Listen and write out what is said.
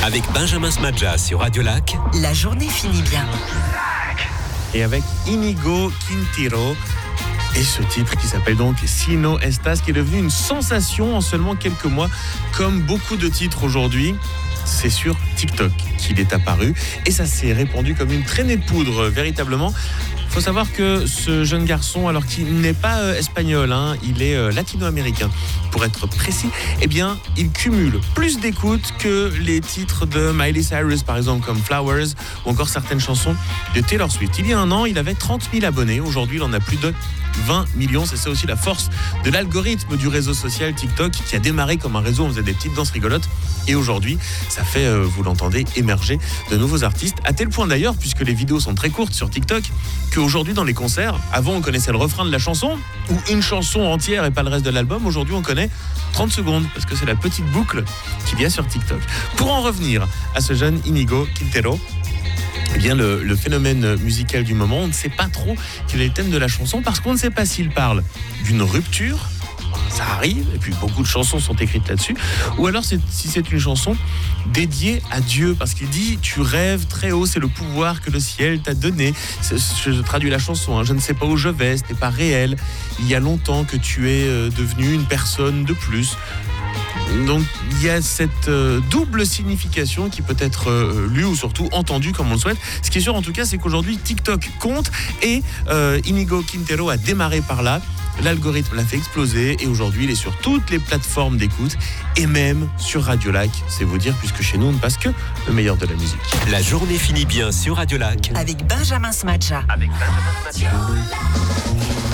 Avec Benjamin Smadja sur Radio Lac. La journée finit bien. Et avec Inigo Quintero et ce titre qui s'appelle donc Si No Estás, qui est devenu une sensation en seulement quelques mois, comme beaucoup de titres aujourd'hui. C'est sur TikTok qu'il est apparu et ça s'est répandu comme une traînée de poudre, véritablement. Il faut savoir que ce jeune garçon, alors qu'il n'est pas espagnol, il est latino-américain, pour être précis, eh bien, il cumule plus d'écoutes que les titres de Miley Cyrus, par exemple, comme Flowers, ou encore certaines chansons de Taylor Swift. Il y a un an, il avait 30 000 abonnés. Aujourd'hui, il en a plus de 20 millions. C'est ça aussi la force de l'algorithme du réseau social TikTok, qui a démarré comme un réseau, on faisait des petites danses rigolotes. Et aujourd'hui, ça fait, vous l'entendez, émerger de nouveaux artistes. À tel point d'ailleurs, puisque les vidéos sont très courtes sur TikTok, qu'aujourd'hui dans les concerts, avant on connaissait le refrain de la chanson, ou une chanson entière et pas le reste de l'album. Aujourd'hui on connaît 30 secondes, parce que c'est la petite boucle qu'il y a sur TikTok. Pour en revenir à ce jeune Inigo Quintero, eh bien le phénomène musical du moment, on ne sait pas trop quel est le thème de la chanson, parce qu'on ne sait pas s'il parle d'une rupture, ça arrive, et puis beaucoup de chansons sont écrites là-dessus, ou alors si c'est une chanson dédiée à Dieu, parce qu'il dit « Tu rêves très haut, c'est le pouvoir que le ciel t'a donné ». Je traduis la chanson, je ne sais pas où je vais, ce n'est pas réel, il y a longtemps que tu es devenu une personne de plus. Donc il y a cette double signification qui peut être lue ou surtout entendue comme on le souhaite. Ce qui est sûr en tout cas, c'est qu'aujourd'hui TikTok compte et Inigo Quintero a démarré par là. L'algorithme l'a fait exploser et aujourd'hui il est sur toutes les plateformes d'écoute et même sur Radio Lac. C'est vous dire, puisque chez nous on ne passe que le meilleur de la musique. La journée finit bien sur Radio Lac. Avec Benjamin Smadja.